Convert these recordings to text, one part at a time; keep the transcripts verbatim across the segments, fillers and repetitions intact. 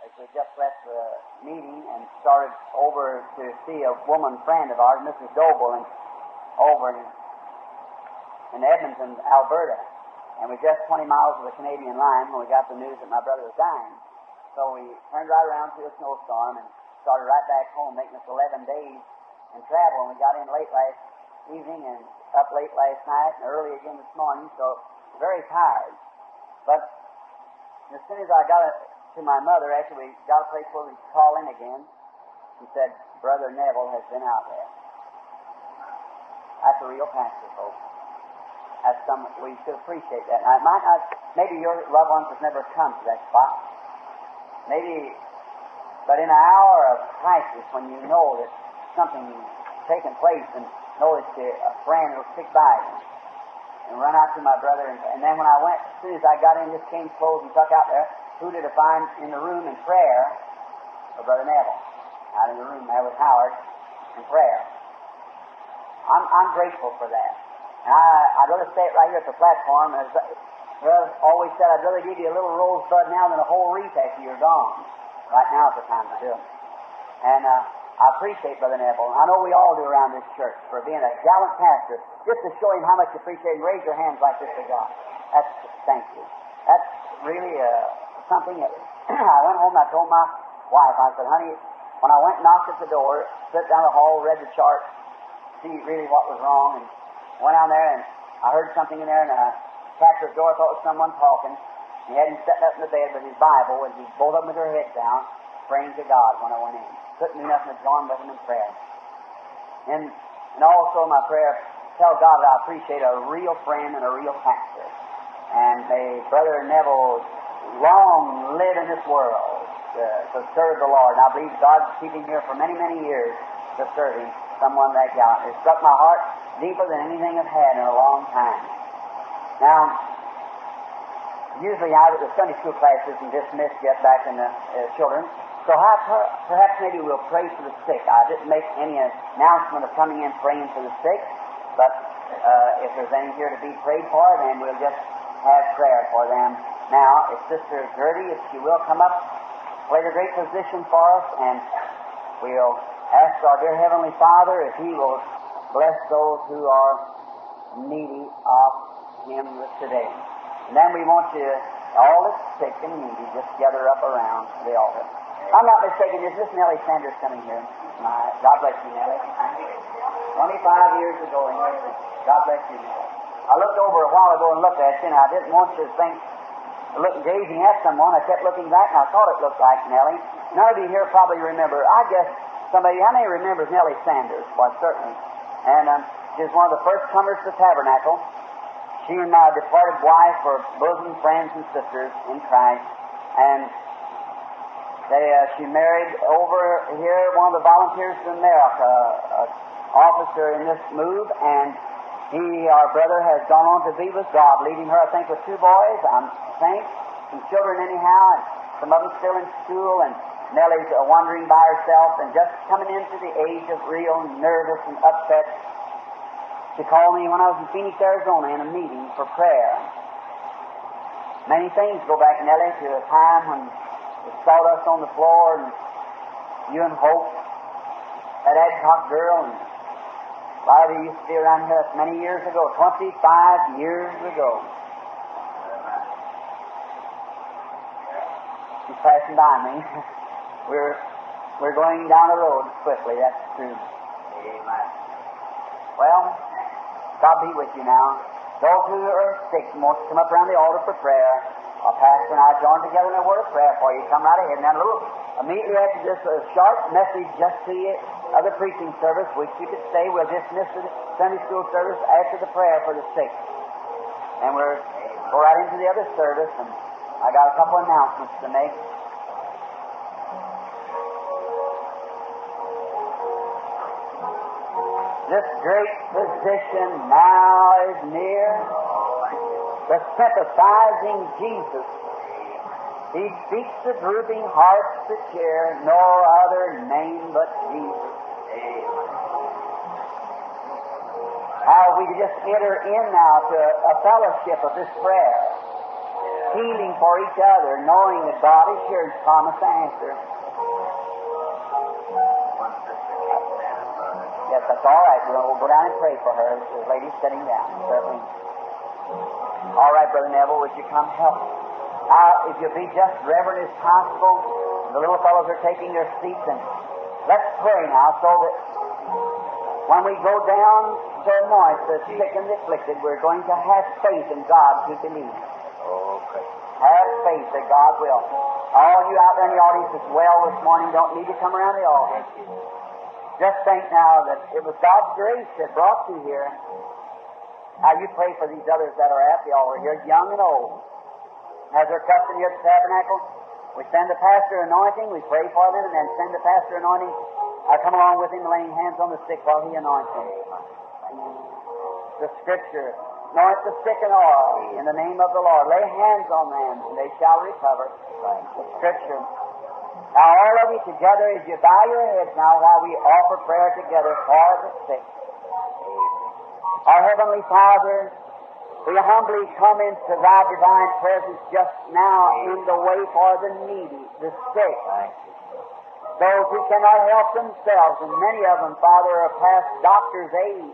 as we just left the meeting and started over to see a woman friend of ours, Missus Doble, and over in, in Edmonton, Alberta. And we're just twenty miles of the Canadian line when we got the news that my brother was dying. So we turned right around through a snowstorm and started right back home, making us eleven days in travel. And we got in late last evening and up late last night and early again this morning, so very tired. But as soon as I got it to my mother, after we got a place where we could call in again, she said, Brother Neville has been out there. That's a real pastor, folks. That's some, we should appreciate that. Now, it might not, maybe your loved ones have never come to that spot. Maybe, but in an hour of crisis, when you know that something's taken place and know that a friend will stick by you, and run out to my brother, and, and then when I went, as soon as I got in, just came clothes and tuck out there, who did I find in the room in prayer? For Brother Neville. Out in the room there with Howard in prayer. I'm, I'm grateful for that. And I, I'd rather say it right here at the platform. As I always said, I'd rather give you a little rosebud now than a whole wreath after you're gone. Right now is the time to do it. And uh, I appreciate Brother Neville. I know we all do around this church for being a gallant pastor, just to show him how much you appreciate him. Raise your hands like this to God. That's, thank you. That's really uh, something that I went home and I told my wife, I said, honey, when I went and knocked at the door, sat down the hall, read the chart, see really what was wrong, and went down there and I heard something in there and I tapped at the door, I thought it was someone talking. He had him sitting up in the bed with his Bible and he both of them with their heads down, praying to God when I went in. Couldn't do nothing but join with him in prayer. And, and also my prayer, tell God that I appreciate a real friend and a real pastor. And may Brother Neville long live in this world to, to serve the Lord. And I believe God's keeping him here for many, many years to serve him, someone that gallant. It struck my heart deeper than anything I've had in a long time. Now, usually out at the Sunday school classes and dismissed yet back in the uh, children. So how, perhaps maybe we'll pray for the sick. I didn't make any announcement of coming in praying for the sick, but uh, if there's any here to be prayed for, then we'll just have prayer for them. Now, if Sister Gertie, if she will come up, play the great position for us, and we'll ask our dear Heavenly Father if He will bless those who are needy of Him today. And then we want to, all that's sick and needy, just gather up around the altar. If I'm not mistaken, is this Nellie Sanders coming here? My, God bless you, Nellie. twenty-five years ago, God bless you, Nellie. I looked over a while ago and looked at you, and I didn't want you to think, look, gazing at someone. I kept looking back, and I thought it looked like Nellie. None of you here probably remember. I guess somebody, how many remembers Nellie Sanders? Well, certainly. And um, she was one of the first comers to the Tabernacle. She and my departed wife were bosom friends and sisters in Christ. And they, uh, she married over here one of the Volunteers of America, an officer in this move, and he, our brother, has gone on to be with God, leaving her, I think, with two boys, I think, some children anyhow, and some of them still in school, and Nellie's uh, wandering by herself and just coming into the age of real nervous and upset. She called me when I was in Phoenix, Arizona, in a meeting for prayer. Many things go back, Nellie, to a time when the sawdust on the floor, and you and Hope, that Adcock girl, and a lot of you used to be around here many years ago, twenty-five years ago. She's passing by me. we're we're going down the road swiftly, that's true. Amen. Well, God be with you now. Those who are sick and want to come up around the altar for prayer, our pastor and I join together in a word of prayer for you. Come right ahead. Now, a little, immediately after this uh, short message just to you of the preaching service, which you could say, we'll dismiss the Sunday school service after the prayer for the sick. And we'll go right into the other service, and I got a couple announcements to make. This great physician now is near, the sympathizing Jesus. He speaks to drooping hearts to cheer, no other name but Jesus. How we just enter in now to a fellowship of this prayer. healing for each other, knowing that God is sure to promise to answer. Yes, that's all right. We'll, we'll go down and pray for her. The lady's sitting down, certainly. All right, Brother Neville, would you come help? Now, if you'll be just reverent as possible, the little fellows are taking their seats, and let's pray now so that when we go down to anoint the sick and the afflicted, we're going to have faith in God to believe. Okay. Have faith that God will. All you out there in the audience as well this morning don't need to come around the altar. Just think now that it was God's grace that brought you here. Now you pray for these others that are at the altar here, young and old. As they're custom here at the tabernacle, we send the pastor anointing, we pray for them, and then send the pastor anointing. I come along with him laying hands on the sick while he anoints them. The Scripture, anoint the sick and all in the name of the Lord. Lay hands on them, and they shall recover. The Scripture. Now, all of you together, as you bow your heads now while we offer prayer together for the sick. Our Heavenly Father, we humbly come into Thy divine presence just now in the way for the needy, the sick, those who cannot help themselves, and many of them, Father, are past doctor's aid.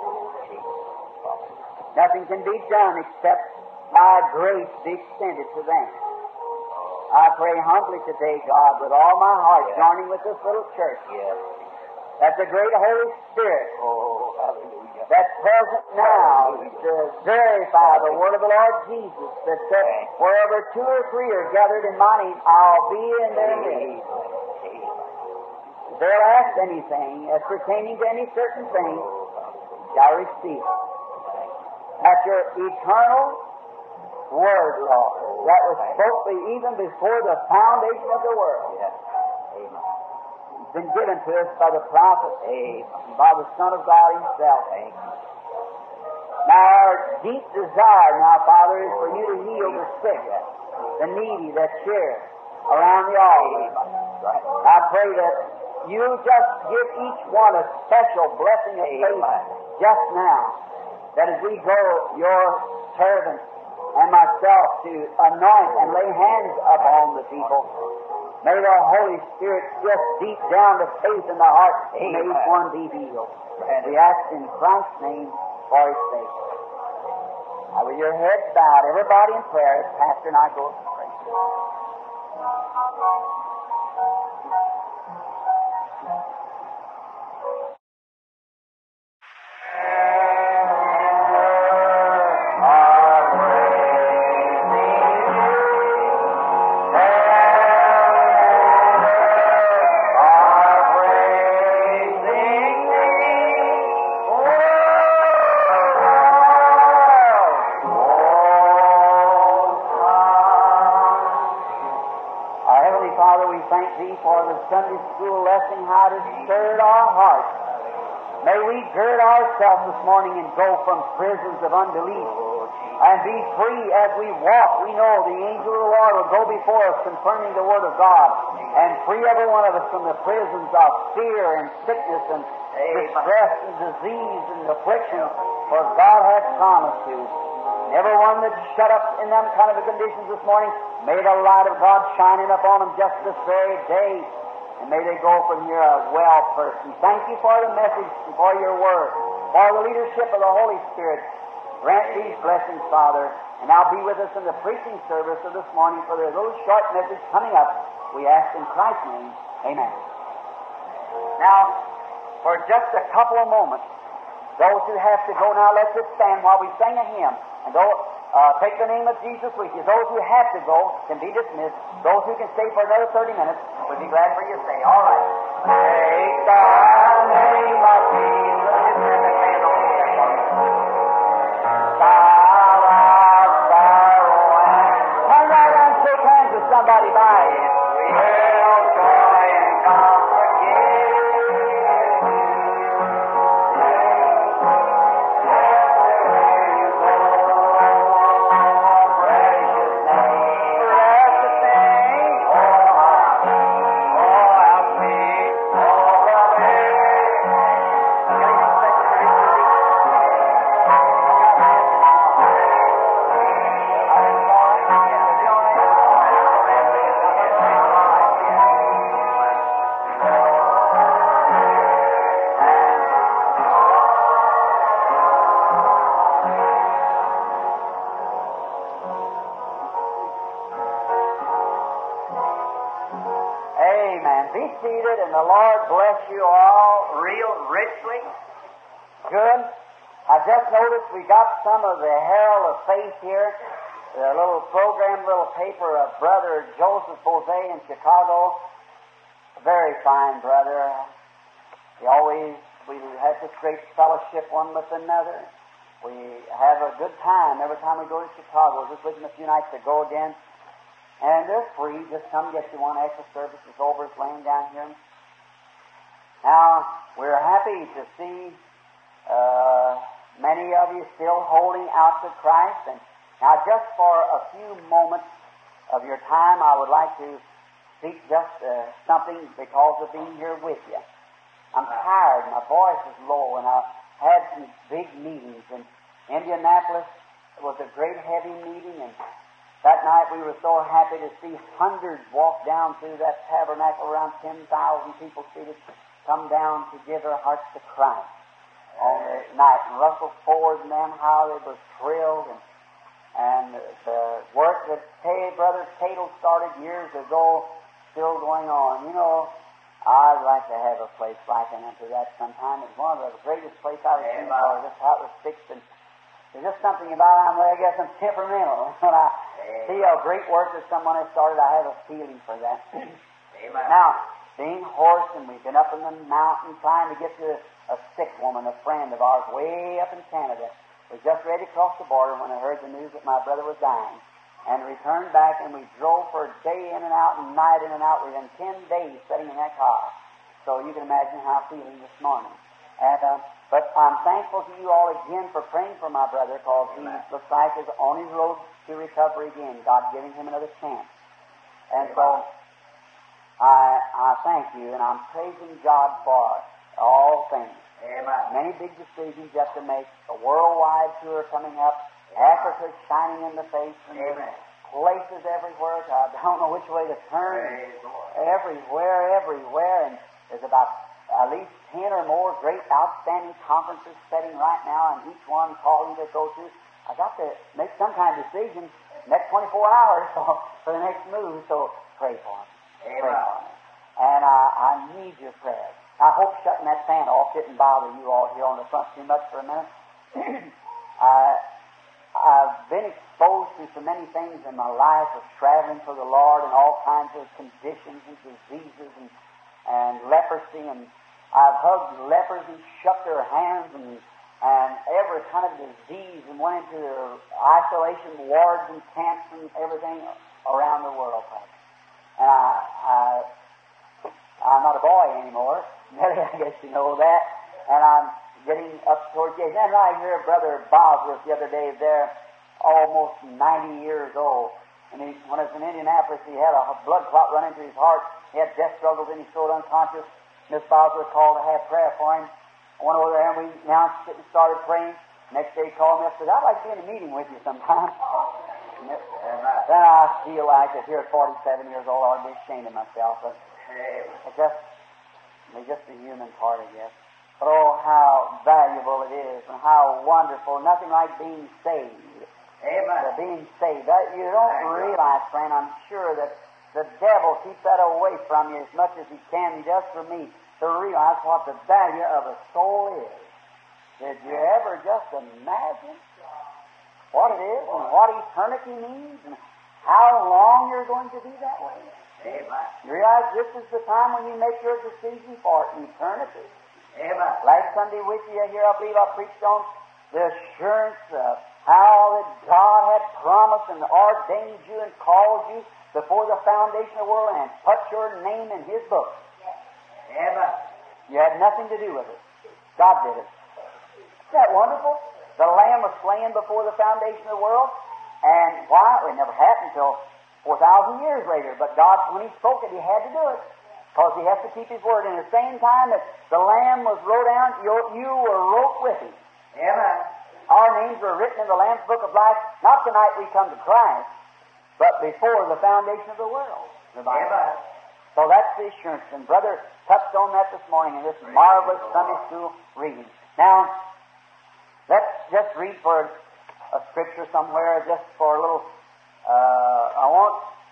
Nothing can be done except by grace be extended to them. I pray humbly today, God, with all my heart, yes. joining with this little church, yes. that the great Holy Spirit oh, hallelujah. that's present now to verify the word of the Lord Jesus that said, wherever two or three are gathered in my name, I'll be in their midst. If they'll ask anything as pertaining to any certain thing, shall receive it. That's your eternal Word, Lord, that was spoken even before the foundation of the world. Yes. Amen. It's been given to us by the prophet, Amen. by the Son of God Himself. Amen. Now, our deep desire now, Father, is for you to heal the sick, the needy that's here around the altar. Right. I pray that you just give each one a special blessing of faith just now, that as we go, your servants and myself to anoint and lay hands upon the people, may the Holy Spirit just deep down to faith in the heart, may each one be healed. And we ask in Christ's name for His sake. Now, with your heads bowed, everybody in prayer, as Pastor and I go to pray. Sunday school lesson, how to stir our hearts. May we gird ourselves this morning and go from prisons of unbelief and be free as we walk. We know the angel of the Lord will go before us confirming the Word of God and free every one of us from the prisons of fear and sickness and distress and disease and affliction, for God has promised to. Everyone that's shut up in them kind of conditions this morning, may the light of God shining upon them just this very day. And may they go from here a well person. Thank you for the message and for your word, for the leadership of the Holy Spirit. Grant these blessings, Father, and now be with us in the preaching service of this morning for their little short message coming up. We ask in Christ's name, amen. Now, for just a couple of moments, those who have to go now, let's just stand while we sing a hymn. And though, uh, take the name of Jesus with you. Those who have to go can be dismissed. Those who can stay for another thirty minutes, we'll be glad for you to stay. All right. Take the name of Jesus. Just turn the candle on the Thou art sorrow and turn right and shake hands with somebody by you. Will joy and comfort give. Yeah. Be seated, and the Lord bless you all real richly. Good. I just noticed we got some of the Herald of Faith here, the little program, little paper of Brother Joseph Bozay in Chicago. A very fine brother. He always, we have this great fellowship one with another. We have a good time every time we go to Chicago. Just with him a few nights ago again. And they're free. Just come get you one after service is over. It's laying down here. Now, we're happy to see uh, many of you still holding out to Christ. And now, just for a few moments of your time, I would like to speak just uh, something because of being here with you. I'm tired. My voice is low, and I've had some big meetings in Indianapolis. It was a great heavy meeting, and that night we were so happy to see hundreds walk down through that tabernacle, around ten thousand people seated, come down to give their hearts to Christ on the night. And Russell Ford and them, how they were thrilled. And, and the work that Kay, Brother Cato started years ago, still going on. You know, I'd like to have a place like that sometime. It's one of the greatest places I've seen. Just how it was fixed. And there's just something about it. I guess I'm temperamental. When I see a great work that someone has started, I have a feeling for that. Amen. Now, being hoarse, and we've been up in the mountain trying to get to a sick woman, a friend of ours, way up in Canada. We just ready to cross the border when I heard the news that my brother was dying. And returned back, and we drove for a day in and out and night in and out. Within ten days sitting in that car. So you can imagine how I'm feeling this morning. And, uh, but I'm thankful to you all again for praying for my brother, because he looks like is on his road to recovery again. God giving him another chance. And so I I thank you, and I'm praising God for all things. Amen. Many big decisions you have to make. A worldwide tour coming up. Africa's shining in the face. And Amen. Places everywhere. I don't know which way to turn. Praise the Lord. Everywhere, everywhere. And there's about at least ten or more great outstanding conferences setting right now, and each one calling to go to. I got to make some kind of decision next twenty-four hours for the next move, so pray for me. Pray for me. And I, I need your prayers. I hope shutting that fan off didn't bother you all here on the front too much for a minute. I, I've been exposed to so many things in my life of traveling for the Lord and all kinds of conditions and diseases and, and leprosy, and I've hugged lepers and shook their hands and, and every kind of disease, and went into their isolation wards and camps and everything around the world. And I, I, I'm not a boy anymore. I guess you know that. And I'm getting up towards the age. And I hear Brother Bosworth the other day there, almost ninety years old. And he, when I was in Indianapolis, he had a blood clot run into his heart. He had death struggles, and he was so unconscious. Miss Bosworth called to have prayer for him. I went over there, and we announced it and started praying. Next day he called me up and said, I'd like to be in a meeting with you sometime. Then I feel like that here at forty-seven years old, I'd be ashamed of myself. But it's just, it's just a human part, I guess. But oh, how valuable it is, and how wonderful. Nothing like being saved. Amen. The being saved. That, you don't realize, friend, I'm sure that the devil keeps that away from you as much as he can, just for me, to realize what the value of a soul is. Did you ever just imagine what it is and what eternity means and how long you're going to be that way? Amen. You realize this is the time when you make your decision for eternity. Amen. Last Sunday with you here, I believe I preached on the assurance of how that God had promised and ordained you and called you before the foundation of the world and put your name in His book. Amen. You had nothing to do with it. God did it. Isn't that wonderful? The Lamb was slain before the foundation of the world. And why? It never happened until four thousand years later. But God, when He spoke it, He had to do it. Because He has to keep His word. And at the same time that the Lamb was wrote down, you, you were wrote with Him. Amen. Our names were written in the Lamb's Book of Life, not the night we come to Christ, but before the foundation of the world. The Bible. Amen. So that's the assurance. And Brother touched on that this morning in this marvelous Sunday school reading. Now, let's just read for a scripture somewhere, just for a little, uh, I want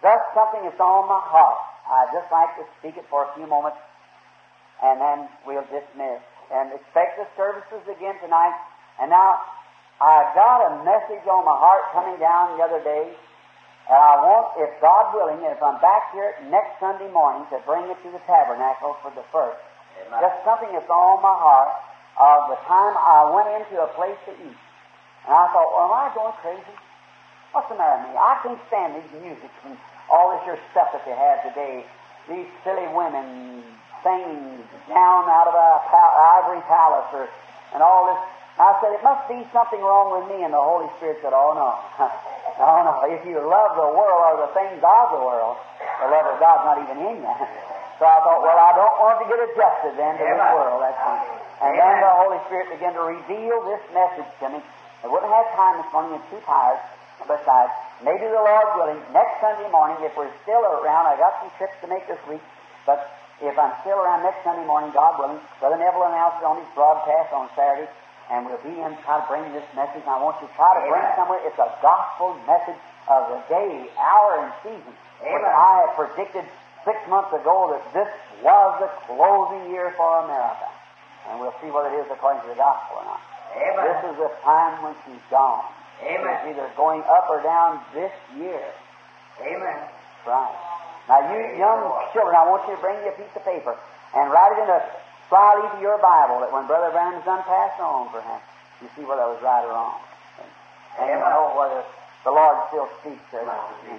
just something that's on my heart. I'd just like to speak it for a few moments, and then we'll dismiss. And expect the services again tonight. And now, I got a message on my heart coming down the other day, and I want, if God willing, if I'm back here next Sunday morning, to bring it to the tabernacle for the first. Amen. Just something that's on my heart of the time I went into a place to eat. And I thought, well, am I going crazy? What's the matter with me? I can't stand these music and all this your stuff that they have today. These silly women singing down out of a pal- ivory palace or, and all this. I said, it must be something wrong with me. And the Holy Spirit said, oh, no. no, no. If you love the world or the things of the world, the love of God's not even in you. So I thought, well, I don't want to get adjusted then to this world. That's one. And Amen. Then the Holy Spirit began to reveal this message to me. I wouldn't have time this morning. I'm too tired. Besides, maybe the Lord willing, next Sunday morning, if we're still around, I got some trips to make this week, but if I'm still around next Sunday morning, God willing, Brother Neville announced it on his broadcast on Saturday, and we'll be in try to bring this message. And I want you to try to Amen. Bring somewhere. It's a gospel message of the day, hour, and season. Amen. Which I had predicted six months ago that this was the closing year for America. And we'll see whether it is according to the gospel or not. Amen. This is the time when she's gone. Amen. It's either going up or down this year. Amen. Right. Now, you young children, I want you to bring you a piece of paper and write it in a fly leaf of your Bible that when Brother Branham's done passed on, perhaps, you see whether I was right or wrong. And you know whether the Lord still speaks there.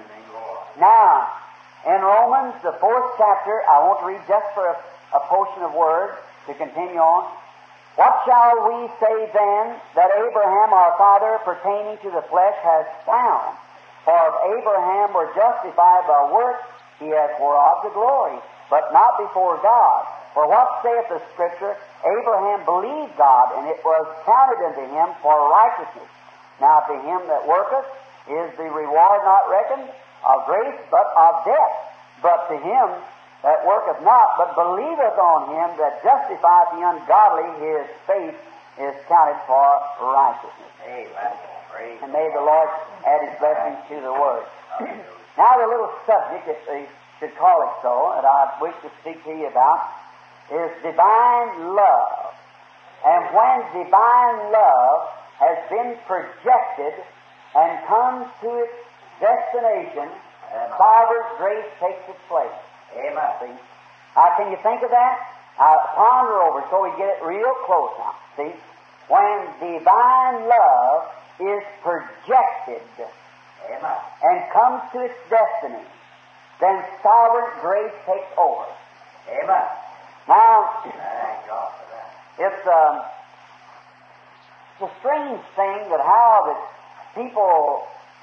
Now, in Romans, the fourth chapter, I want to read just for a, a portion of words to continue on. What shall we say then that Abraham our father pertaining to the flesh has found? For if Abraham were justified by works, he has whereof the glory, but not before God. For what saith the Scripture? Abraham believed God, and it was counted unto him for righteousness. Now to him that worketh is the reward not reckoned of grace, but of debt. But to him that worketh not, but believeth on him that justifieth the ungodly, his faith is counted for righteousness. Amen. And may the Lord add his blessings to the word. Now the little subject, if they should call it so, that I wish to speak to you about, is divine love. And when divine love has been projected and comes to its destination, sovereign grace takes its place. Amen. See? Now, can you think of that? Uh, ponder over so we get it real close now. See? When divine love is projected Amen. And comes to its destiny, then sovereign grace takes over. Amen. Now, it's, um, it's a strange thing that how that people,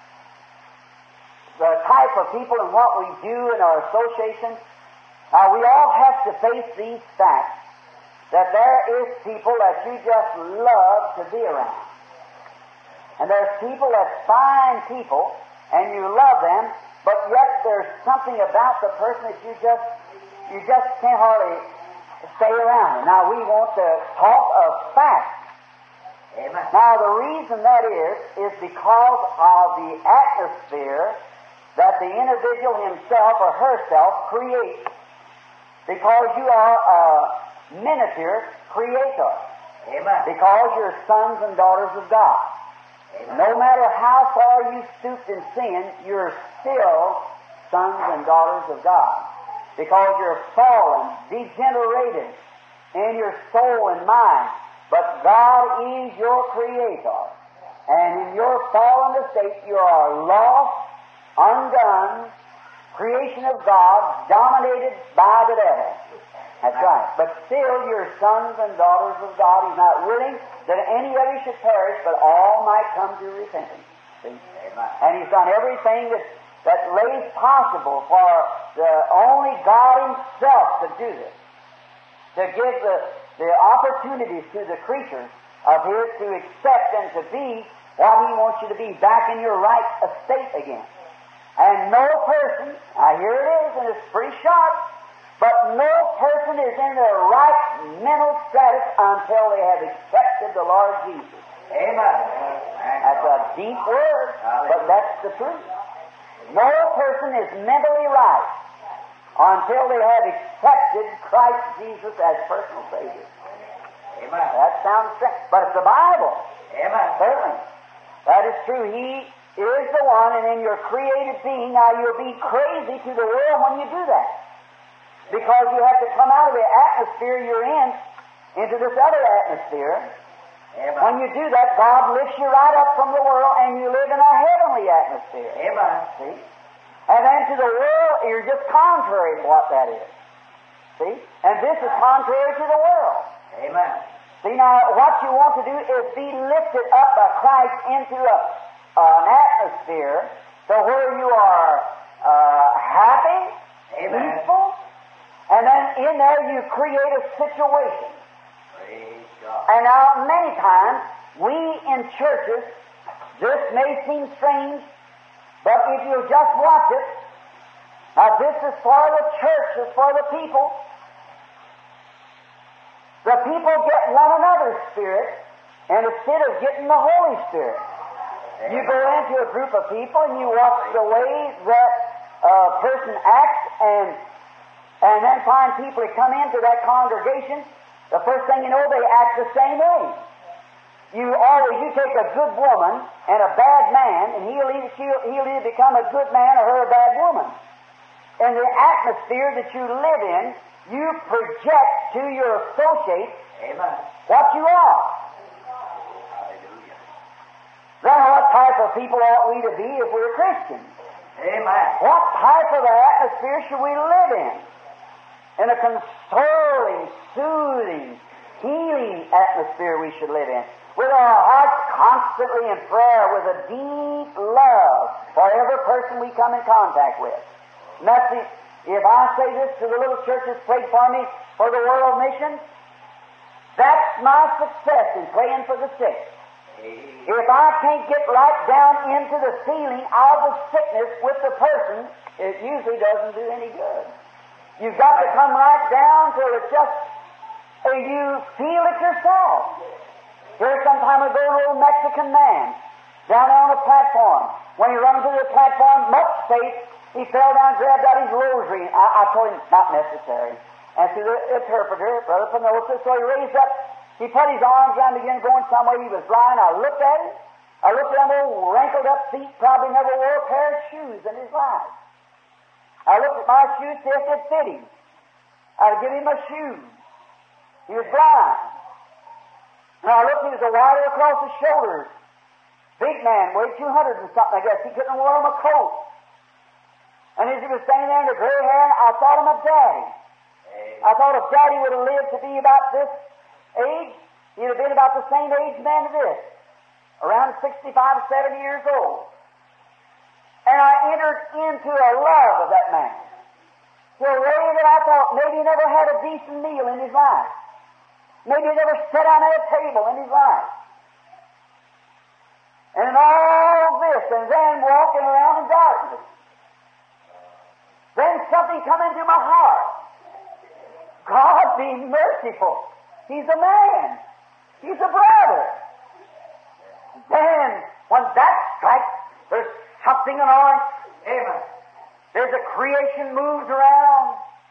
the type of people and what we do in our association, uh, we all have to face these facts that there is people that you just love to be around. And there's people that's fine people, and you love them, but yet there's something about the person that you just you just can't hardly stay around. Now we want to talk of facts. Amen. Now the reason that is is because of the atmosphere that the individual himself or herself creates. Because you are a miniature creator. Amen. Because you're sons and daughters of God. Amen. No matter how far you stooped in sin, you're still sons and daughters of God. Because you're fallen, degenerated in your soul and mind. But God is your creator. And in your fallen estate, you are lost, undone, creation of God, dominated by the devil. That's right. But still, you're sons and daughters of God. He's not willing that any of you should perish, but all might come to repentance. See? Amen. And He's done everything that, that lays possible for the only God Himself to do this, to give the, the opportunities to the creatures of His to accept and to be what He wants you to be, back in your right estate again. And no person, now here it is, and it's pretty sharp, but no person is in their right mental status until they have accepted the Lord Jesus. Amen. That's a deep word, but that's the truth. No person is mentally right until they have accepted Christ Jesus as personal Savior. Amen. That sounds strange, but it's the Bible. Amen. Certainly. That is true. He is the one, and in your created being, now you'll be crazy to the world when you do that. Because you have to come out of the atmosphere you're in into this other atmosphere. Amen. When you do that, God lifts you right up from the world, and you live in a heavenly atmosphere. Amen. See? And then to the world, you're just contrary to what that is. See? And this is contrary to the world. Amen. See, now, what you want to do is be lifted up by Christ into a, an atmosphere to where you are uh, happy, Amen. peaceful, and then in there you create a situation. Praise God. And now, many times, we in churches, this may seem strange, but if you just watch it, now this is for the church, it's for the people. The people get one another's spirit, and instead of getting the Holy Spirit, you go into a group of people and you watch the way that a person acts, and and then find people that come into that congregation. The first thing you know, they act the same way. You always you take a good woman and a bad man, and he'll either, she'll, he'll either become a good man or her a bad woman. In the atmosphere that you live in, you project to your associates Amen. what you are. Hallelujah. Then what type of people ought we to be if we're Christians? Amen. What type of atmosphere should we live in? In a consoling, soothing, healing atmosphere we should live in. With our hearts constantly in prayer, with a deep love for every person we come in contact with. And that's the, if I say this to the little churches, pray for me for the world mission, that's my success in praying for the sick. If I can't get right down into the feeling of the sickness with the person, it usually doesn't do any good. You've got to come right down till it's just, uh, you feel it yourself. Here some time ago, an old Mexican man, down on a platform. When he ran to the platform, much faith, he fell down, grabbed out his rosary. I, I told him, not necessary. And to the interpreter, Brother Penosa, so he raised up, he put his arms around, began going somewhere. He was blind. I looked at him. I looked at him, old wrinkled up feet, probably never wore a pair of shoes in his life. I looked at my shoes, see if they'd fit him. I'd give him a shoe. He was blind. And I looked, he was a wire across his shoulders. Big man, weighed two hundred and something, I guess. He couldn't wear him a coat. And as he was standing there in the gray hair, I thought him of Daddy. I thought if Daddy would have lived to be about this age, he'd have been about the same age man as this. Around sixty-five, seventy years old. And I entered into a love of that man. To a way that I thought maybe he never had a decent meal in his life. Maybe he never sat down at a table in his life. And all this, and then walking around in darkness. Then something come into my heart. God be merciful. He's a man. He's a brother. Then, when that strikes, there's something in our Amen. There's a creation moves around,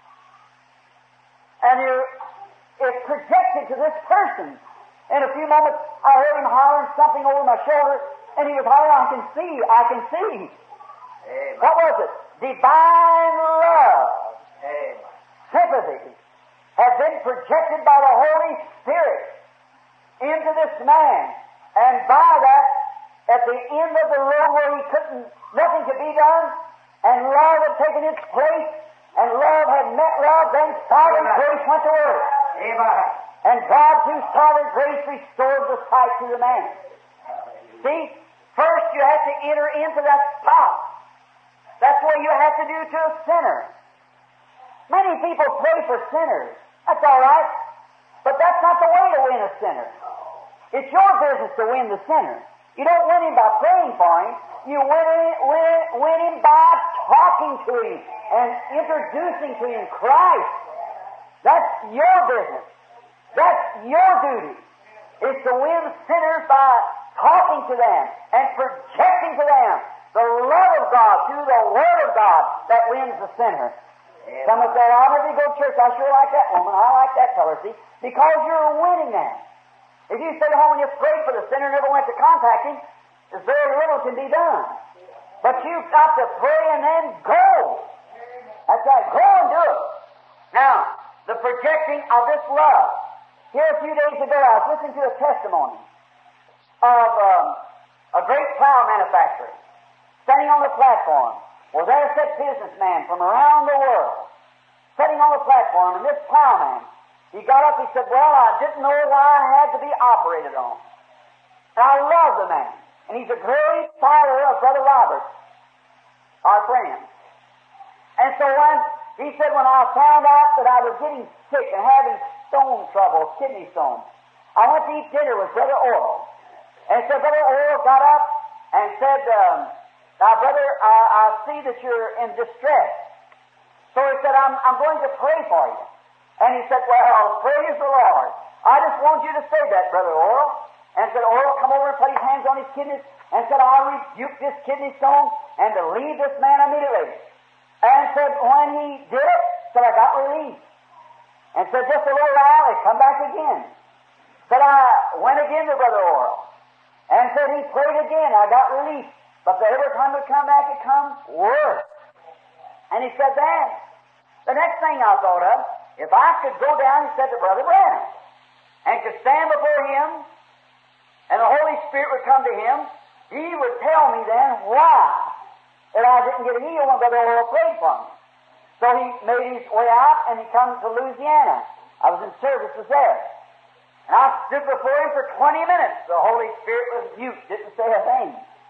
and you, it's projected to this person. In a few moments, I heard him hollering something over my shoulder, and he was hollering, I can see, I can see. Amen. What was it? Divine love, Amen. sympathy, had been projected by the Holy Spirit into this man. And by that, at the end of the road where he couldn't, nothing could be done, and love had taken its place, and love had met love, then sovereign Amen. grace went to work. Amen. And God, through sovereign grace, restored the sight to the man. See, first you have to enter into that spot. That's what you have to do to a sinner. Many people pray for sinners. That's all right. But that's not the way to win a sinner. It's your business to win the sinner. You don't win him by praying for him. You win him, win, win him by talking to him and introducing to him Christ. That's your business. That's your duty. Is to win sinners by talking to them and projecting to them the love of God through the Word of God that wins the sinner. Amen. Some would say, I'll never go to church. I sure like that woman. I like that fellow, see? Because you're winning them. If you stay home and you prayed for the sinner and never went to contact him, there's very little can be done. But you've got to pray and then go. That's right. Go and do it. Now, the projecting of this love. Here a few days ago, I was listening to a testimony of um, a great plow manufacturer standing on the platform. Well, there sat businessmen from around the world sitting on the platform, and this plowman, he got up, he said, well, I didn't know why I had to be operated on. And I love the man. And he's a great follower of Brother Robert, our friend. And so when he said, when I found out that I was getting sick and having stone trouble, kidney stones, I went to eat dinner with Brother Oral. And so Brother Oral got up and said, um, now, brother, I, I see that you're in distress. So he said, I'm, I'm going to pray for you. And he said, well, praise the Lord. I just want you to say that, Brother Oral. And said, Oral, come over and put his hands on his kidneys. And said, I'll rebuke this kidney stone and to leave this man immediately. And said, when he did it, said, I got relief. And said, just a little while, it come back again. Said, I went again to Brother Oral. And said, he prayed again, I got relief. But every time it come back, it comes worse. And he said, then, the next thing I thought of, if I could go down, he said, to Brother Branham, and could stand before him, and the Holy Spirit would come to him, he would tell me then why that I didn't get healed when Brother Oral prayed for me. So he made his way out, and he come to Louisiana. I was in service was there. And I stood before him for twenty minutes. The Holy Spirit was mute, didn't say a thing.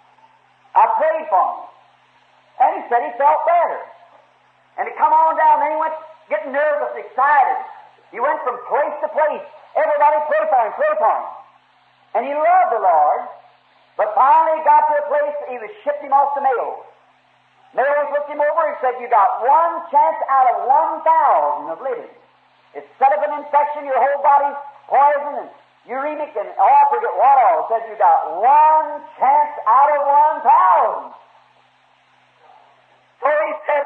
I prayed for him. And he said he felt better. And he come on down, then he went getting nervous, excited. He went from place to place. Everybody prayed for him, prayed for him. And he loved the Lord, but finally he got to a place that he was shipped him off to Mayo. Mayo looked him over and said, you got one chance out of one thousand of living. It's set up an infection, your whole body's poison and uremic, and oh, I forget what all. Said you got one chance out of one thousand. So he said,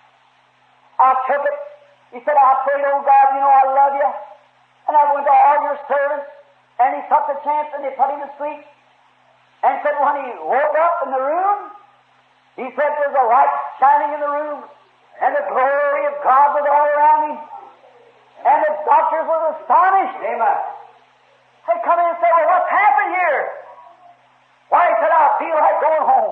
I took it. He said, I prayed, oh God, you know I love you. And I went to all your servants, and he took the chance and they put him to sleep. And said when he woke up in the room, he said there's a light shining in the room, and the glory of God was all around him. And the doctors were astonished. Amen. They come in and said, well, what's happened here? Why, he said, I feel like going home.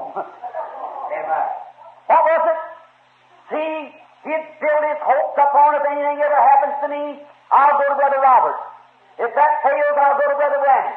Amen. What was it? See, he had built his hopes upon if anything ever happens to me, I'll go to Brother Robert. If that fails, I'll go to Brother Branham.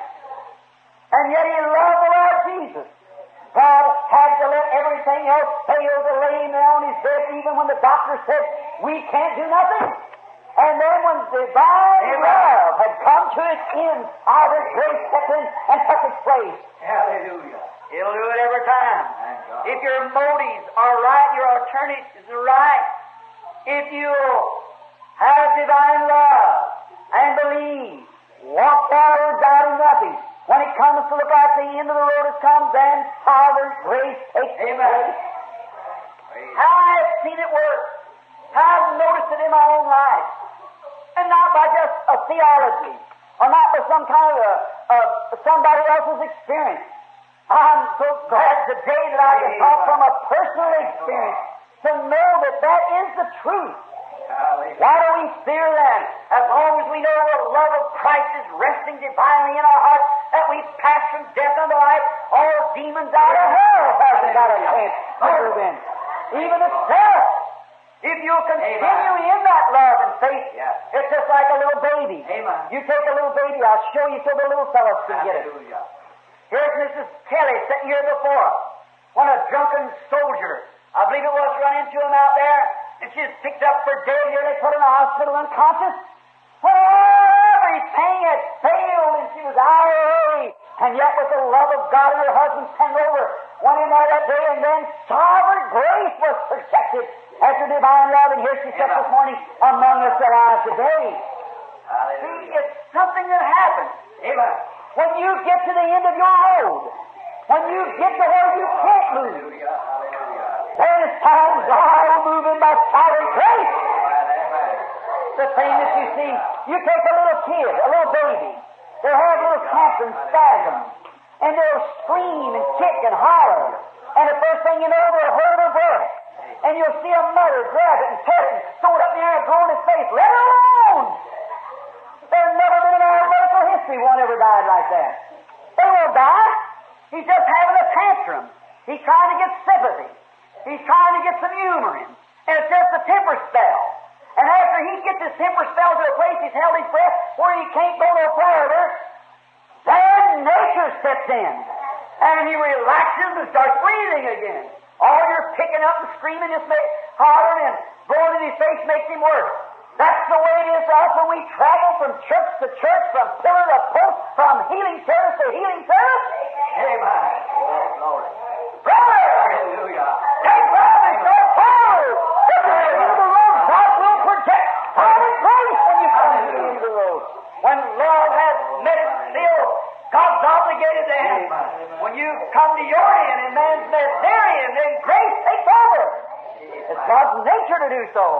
And yet he loved the Lord Jesus. God had to let everything else fail to lay him there on his bed, even when the doctor said, we can't do nothing. And then when divine Amen. love had come to its end, Father's grace stepped in and took its place. Hallelujah. It'll do it every time. Thank God. If your motives are right, your alternatives are right. If you have divine love and believe, walk forward doubting nothing. When it comes to look like the end of the road has come, then sovereign grace takes its Amen. place. Praise How I have seen it work. How I've noticed it in my own life. And not by just a theology, or not by some kind of a, a somebody else's experience. I'm so glad today that I can talk from a personal experience to know that that is the truth. Hallelujah. Why do we fear then? As long as we know the love of Christ is resting divinely in our hearts, that we pass from death unto life, all demons out of hell hasn't got a chance over them. Even itself. If you'll continue Amen. in that love and faith, Yes. it's just like a little baby. Amen. You take a little baby, I'll show you so the little fellows can get it. Hallelujah. Here's Missus Kelly sitting here before us. When a drunken soldier, I believe it was, run into him out there, and she was picked up for dead. Here they put her in the hospital unconscious. Oh, everything had failed, and she was out early. And yet with the love of God and her husband sent over, went in there that day, and then sovereign grace was projected after divine love. And here she sits this morning among us alive today. Hallelujah. it's something that happens. Amen. When you get to the end of your road, when you get to where you can't move, Hallelujah. Hallelujah. then it's time God will move in by sovereign grace. Amen. The thing that you see, you take a little kid, a little baby, they'll have little cramps and spasms, and they'll scream and kick and holler, and the first thing you know, they'll hold their breath, and you'll see a mother grab it and pet it and throw it up in the air and blow in his face. Let it alone! There's never been in our medical history one ever died like that. They won't die. He's just having a tantrum. He's trying to get sympathy. He's trying to get some humor in. And it's just a temper spell. And after he gets his temper spell to a place he's held his breath where he can't go no further, then nature steps in. And he relaxes and starts breathing again. All your picking up and screaming, just make, hollering and blowing in his face makes him worse. That's the way it is to us when we travel from church to church, from pillar to post, from healing service to healing service. Amen. Oh, glory. Brother! Hallelujah. Take love and go forward! If you're at the end of the road, God will protect time and place when you come to the end of the road. When love has met its fill, God's obligated to end. When you come to your end and man's met their end, then grace takes over. It's God's nature to do so.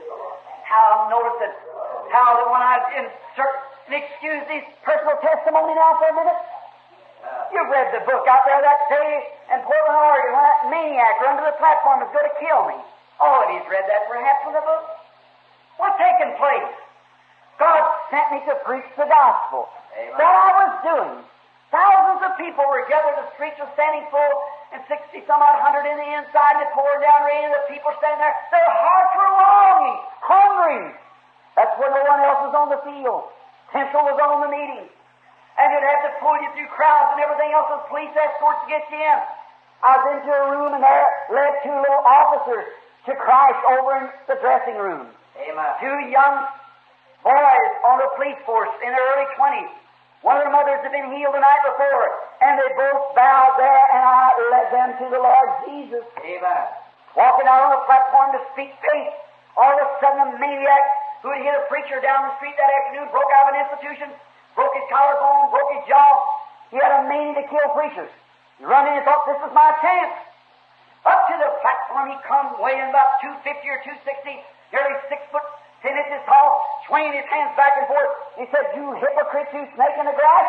How notice that, how that when I insert and excuse this personal testimony now for a minute. You've read the book out there that day in Portland, Oregon, when that maniac run to the platform was going to kill me. All of you's read that perhaps in the book. What's taking place? God sent me to preach the gospel. Amen. That I was doing. Thousands of people were gathered, the streets were standing full, and sixty some odd hundred in the inside, and it poured down rain, and the people standing there, their hearts were longing, hungry. That's when no one else was on the field. Tinsel was on the meeting. And you'd have to pull you through crowds and everything else with police escorts to get you in. I was into a room, and there led two little officers to Christ over in the dressing room. Amen. Two young boys on the police force in their early twenties. One of their mothers had been healed the night before, and they both bowed there, and I led them to the Lord Jesus. Amen. Walking out on the platform to speak faith, all of a sudden a maniac who had hit a preacher down the street that afternoon broke out of an institution, broke his collarbone, broke his jaw. He had a mania to kill preachers. He run in and thought, this is my chance. Up to the platform he come, weighing about two fifty or two sixty, nearly six foot ten inches tall, swinging his hands back and forth. He said, you hypocrite, you snake in the grass.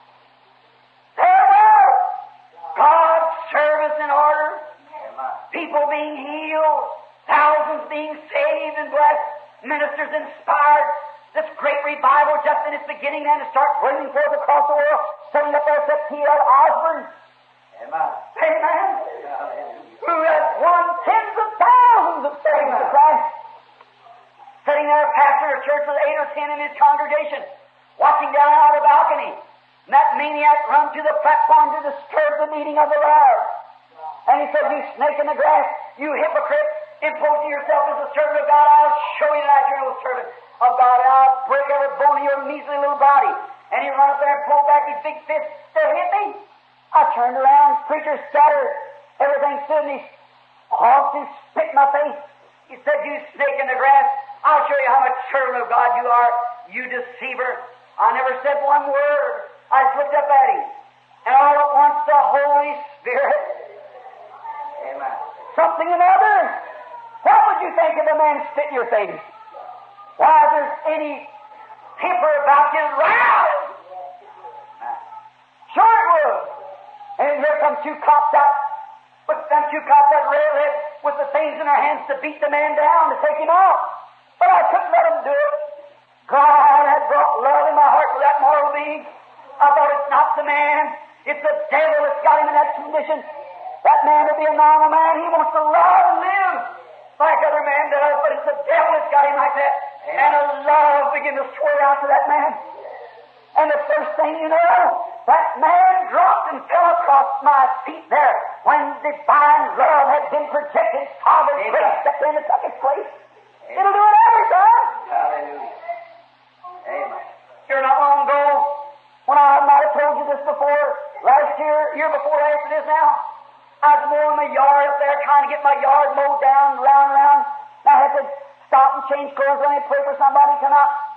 There was God's service in order, Amen. people being healed, thousands being saved and blessed, ministers inspired. This great revival just in its beginning then to start bringing forth across the world, setting up there at T L Osborne. Amen. Amen. Hallelujah. Who had won tens of thousands of souls to Christ. Sitting there, a pastor of a church with eight or ten in his congregation, watching down out of the balcony. And that maniac run to the platform to disturb the meeting of the Lord. And he said, you snake in the grass, you hypocrite, imposing yourself as a servant of God, I'll show you tonight you're no servant of God, and I'll break every bone in your measly little body. And he run up there and pulled back his big fist to hit me. I turned around, preacher scattered, everything stood, and he honked and spit in my face. He said, you snake in the grass, I'll show you how much servant of God you are, you deceiver. I never said one word. I just looked up at him. And all at once the Holy Spirit, Amen. something another. What would you think if a man spit in your face? Why, if there's any temper about you, rouse! Sure it would. And here come two cops out, with them two cops that railhead with the things in their hands to beat the man down, to take him out. But I couldn't let them do it. God had brought love in my heart for that moral being. I thought it's not the man, it's the devil that's got him in that condition. That man will be a normal man. He wants to love and live like other man does, but it's the devil that's got him like that. Amen. And a love began to swirl out to that man. And the first thing you know, that man dropped and fell across my feet there when divine love had been projected. Father grace stepped in and took its place. It'll do it every time. Hallelujah. Amen. Here not long ago, when I might have told you this before, last year, year before last it is now, I was mowing my yard up there, trying to get my yard mowed down, round and round. And I had to stop and change clothes when I pray for somebody to come out.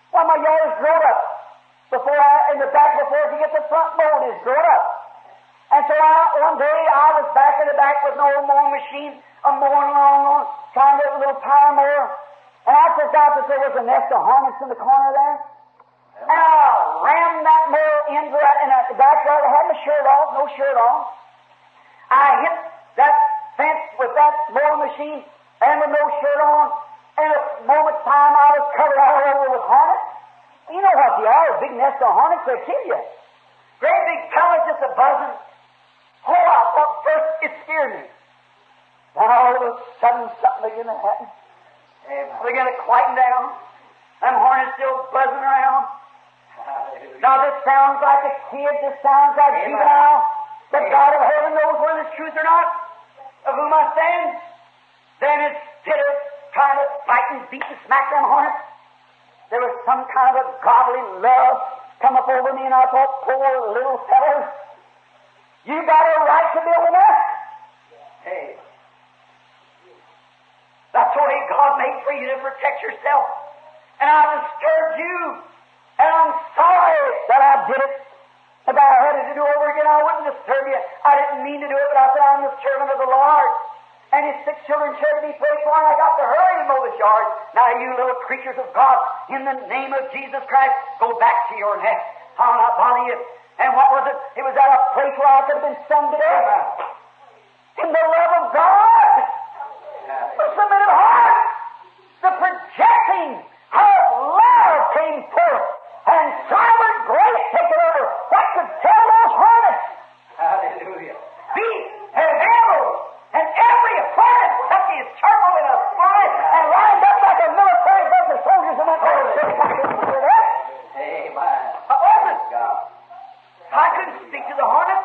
Well, my yard is grown up. Before I, in the back, before you get the front load is grown up. And so I, one day I was back in the back with an old mowing machine, a mowing along, along, trying to get a little power mower. And I forgot that there was a nest of hornets in the corner there. And I rammed that mower into that, in the backyard. I had my shirt off, no shirt on. I hit that fence with that mowing machine and with no shirt on. And a moment's time I was covered all over with hornets. You know what they are, a big nest of hornets, they kill you. Great big pellets just a buzzing. Oh, I thought first it scared me. Then all of a sudden something began to happen. They began to quieten down. Them hornets still buzzing around. Now this sounds like a kid, this sounds like juvenile, but God of heaven knows whether it's truth or not, of whom I stand. Then instead of trying to fight and beat and smack them hornets, there was some kind of a godly love come up over me, and I thought, poor little fellows, you got a right to build a nest. Hey. That's the way God made for you to protect yourself. And I disturbed you. And I'm sorry that I did it. If I had it to do over again, I wouldn't disturb you. I didn't mean to do it, but I said I'm the servant of the Lord. And his sick children should be prayed for, and I got to hurry to mow this yard. Now, you little creatures of God, in the name of Jesus Christ, go back to your nest. I'll not bother you. And what was it? It was at a place where I could have been sung to death. In the love of God, the submitted heart, the projecting of love came forth, and silent grace taken over. What could tell those hornets? Hallelujah. Beat and arrows, and every hornet took his circle in a flight and lined up like a military bunch of soldiers and went over the Amen. What was it? God. I couldn't speak to the hornets.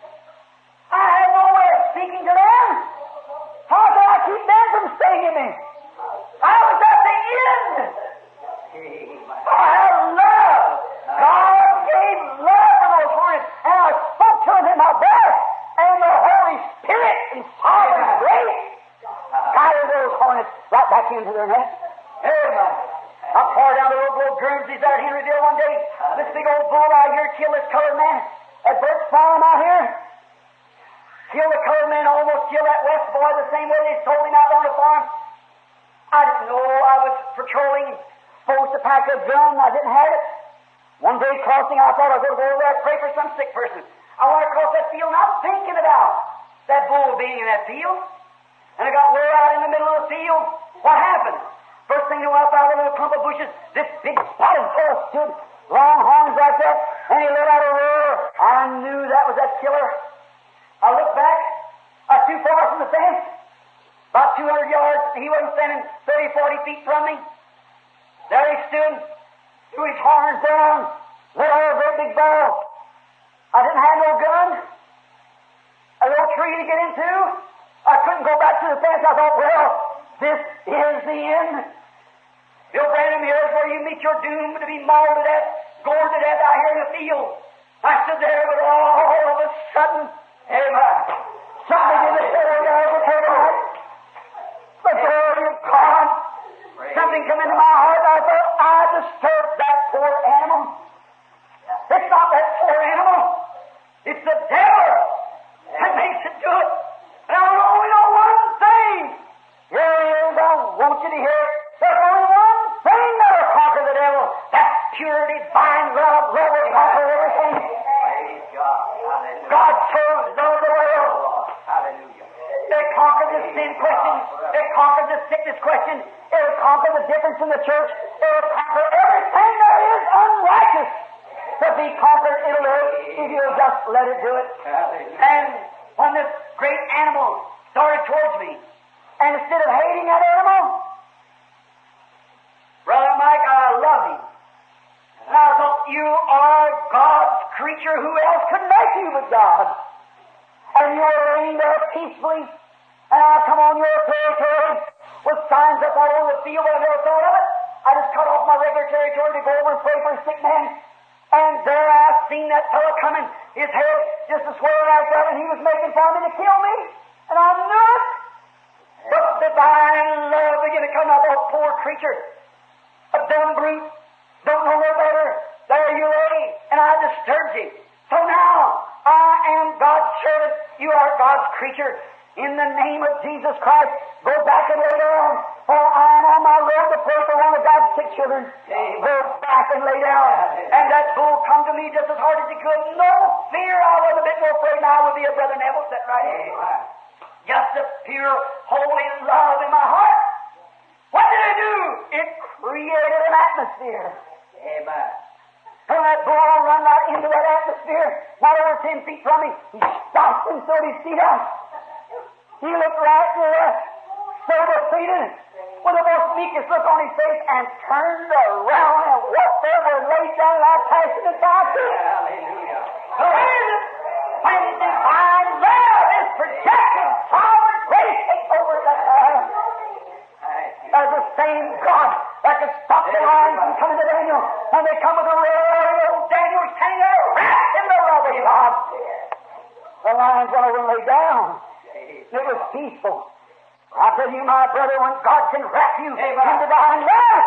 I had no way of speaking to them. How could I keep them from stinging me? I was at the end. Amen. I had love. God gave love for those hornets, and I spoke to them in my breath, and the Holy Spirit and sovereign grace guided those hornets right back into their nest. Amen. I poured down the old old Guernseys out at Henryville one day. This big old bull out here killed this colored man at Burt's Farm out here. Killed the colored man, almost killed that West boy the same way they sold him out on the farm. I didn't know. I was patrolling, supposed to pack a gun. I didn't have it. One day crossing, I thought I was going to go over there and pray for some sick person. I went across that field, not thinking about that bull being in that field. And I got way out in the middle of the field. What happened? First thing I went up out of a little clump of bushes, this big spotted bull stood, long horns like that, and he let out a roar. I knew that was that killer. I looked back, I was too far from the fence, about two hundred yards. He wasn't standing thirty, forty feet from me. There he stood, threw his horns down, let out a great big ball. I didn't have no gun, a little tree to get into. I couldn't go back to the fence. I thought, well, this is the end. Bill Branham, here's where you meet your doom to be mauled to death, gored to death out here in the field. I stood there, but all of a sudden, amen, something in the center of the table. The glory of God. Something come into my heart, and I thought, I disturbed that poor animal. It's not that poor animal. It's the devil that makes it do it. And I only know one thing. Here it is. I want you to hear it. There's only one thing that'll conquer the devil. That's pure divine love. Love will conquer everything. Praise God. Hallelujah. God so loved the world. Hallelujah. It conquered the sin question. It conquered the sickness question. It will conquer the difference in the church. It will conquer everything there is unrighteous. To be conquered, it'll do it if you'll just let it do it. Hallelujah. And when this great animal started towards me, and instead of hating that animal, Brother Mike, I love him. And I thought, you are God's creature. Who else could make you but God? And you were laying there peacefully, and I come on your territory with signs up all over the field, but I never thought of it. I just cut off my regular territory to go over and pray for a sick man. And there I seen that fellow coming, his head just a swirling like that, and he was making for me to kill me. And I knew it. But divine love began to come out of that poor creature. A dumb brute, don't serves Him. So now, I am God's servant. You are God's creature. In the name of Jesus Christ, go back and lay down. For I am on my road to pray for one of God's sick children. Go back and lay down. And that bull come to me just as hard as he could. No fear. I was a bit more afraid now would be a Brother Neville sitting right here. Just a pure, holy love in my heart. What did it do? It created an atmosphere. Amen. And that bull run right into that atmosphere, not over ten feet from me. He stopped and threw his feet out. He looked right and left, so defeated, with the most meekest look on his face, and turned around and walked over and laid down like passion and fire. Hallelujah. So is it when divine love is projected, sovereign grace takes over at that time. As the same God that could stop the lions from coming to Daniel, and they come with a roar, old Daniel standing there, wrapped in the love of God. The lions went over and lay down. It was peaceful. I tell you, my brother, when God can wrap you in divine love,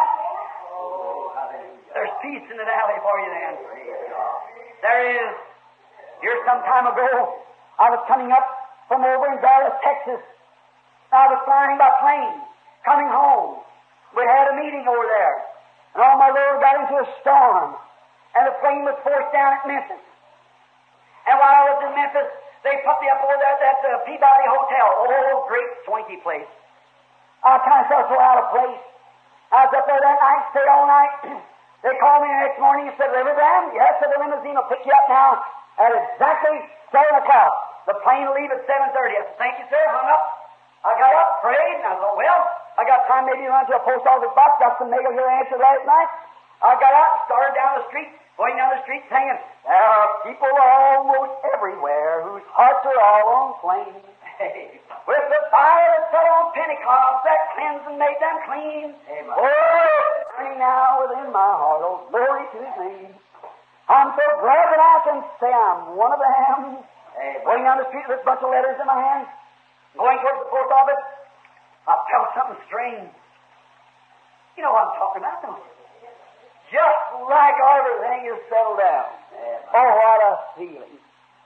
there's peace in the valley for you then. There is. Here some time ago, I was coming up from over in Dallas, Texas. I was flying by plane, coming home. We had a meeting over there. And on my road got into a storm. And the plane was forced down at Memphis. And while I was in Memphis, they put me up over there at that uh, Peabody Hotel. Oh, great swanky place. I kind of felt so out of place. I was up there that night, stayed all night. They called me the next morning and said, Reverend Branham, yes, the limousine will pick you up now at exactly seven o'clock. The plane will leave at seven thirty. I said, thank you, sir. Hung up. I got up, prayed, and I thought, well, I got time maybe to run to a post office box, got some mail here answered last night. I got out and started down the street, going down the street singing, there are people almost everywhere whose hearts are all on flame. With the fire that fell on Pentecost that cleansed and made them clean. Amen. Oh, it's burning now within my heart. Oh, glory to His name. I'm so glad that I can say I'm one of them. Amen. Going down the street with a bunch of letters in my hands, going towards the post office, I felt something strange. You know what I'm talking about, don't you? Just like everything is settled down. Amen. Oh, what a feeling.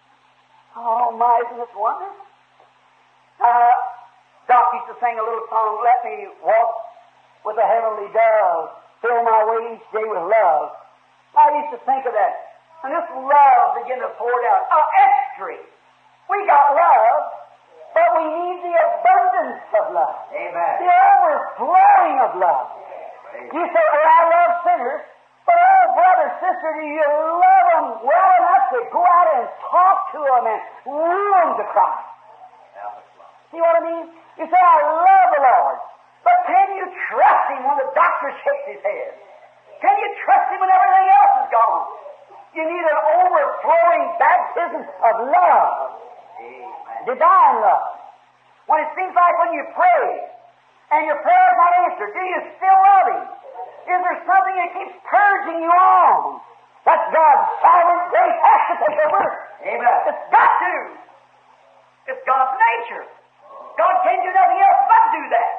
Oh, my, isn't this wonderful? Uh, Doc used to sing a little song, Let Me Walk with a Heavenly Dove, fill my way each day with love. I used to think of that. And this love began to pour down. Oh, extra. We got love, but we need the abundance of love. Amen. The overflowing of love. Amen. You say, oh, I love sinners, but oh, brother, sister, do you love them well enough to go out and talk to them and woo them to Christ? See what I mean? You say, I love the Lord, but can you trust Him when the doctor shakes his head? Can you trust Him when everything else is gone? You need an overflowing baptism of love. Amen. Divine love. When it seems like when you pray and your prayer is not answered, do you still love Him? Is there something that keeps purging you on? That's God's sovereign grace has to take over. Amen. It's got to. It's God's nature. God can't do nothing else but do that.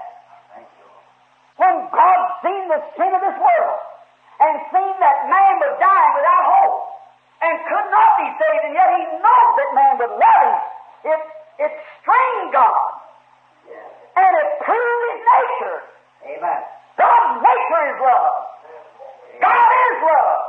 When God seen the sin of this world and seen that man was dying without hope and could not be saved, and yet He knows that man would love Him, it, it strained God. And it proved His nature. Amen. God's nature is love. God is love.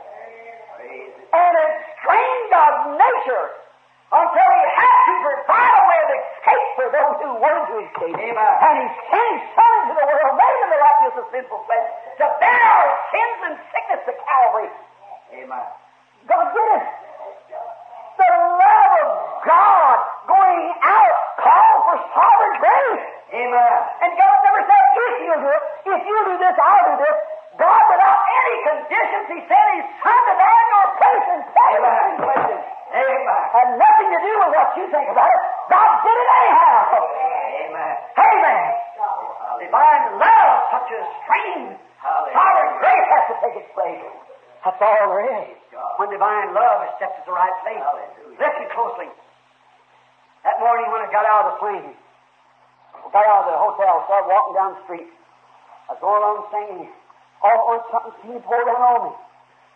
And it strained God's nature until He had to provide a way of escape for those who wanted to escape. Amen. And He sent His Son into the world, made in the likeness of sinful flesh, to bear our sins and sickness to Calvary. Amen. God did it. The love of God going out called for sovereign grace. Amen. And God never said, if you do it, if you do this, I'll do this. God, without any conditions, He sent His Son to die in your place and save us. Amen. Had nothing to do with what you think about it. God did it anyhow. Amen. Amen. Divine love, such a stream, sovereign grace has to take its place. That's all there is. When divine love is stepped at the right place. Listen closely. That morning when I got out of the plane, got out of the hotel, started walking down the street. I was going along singing. All at once something seemed to pour down on me.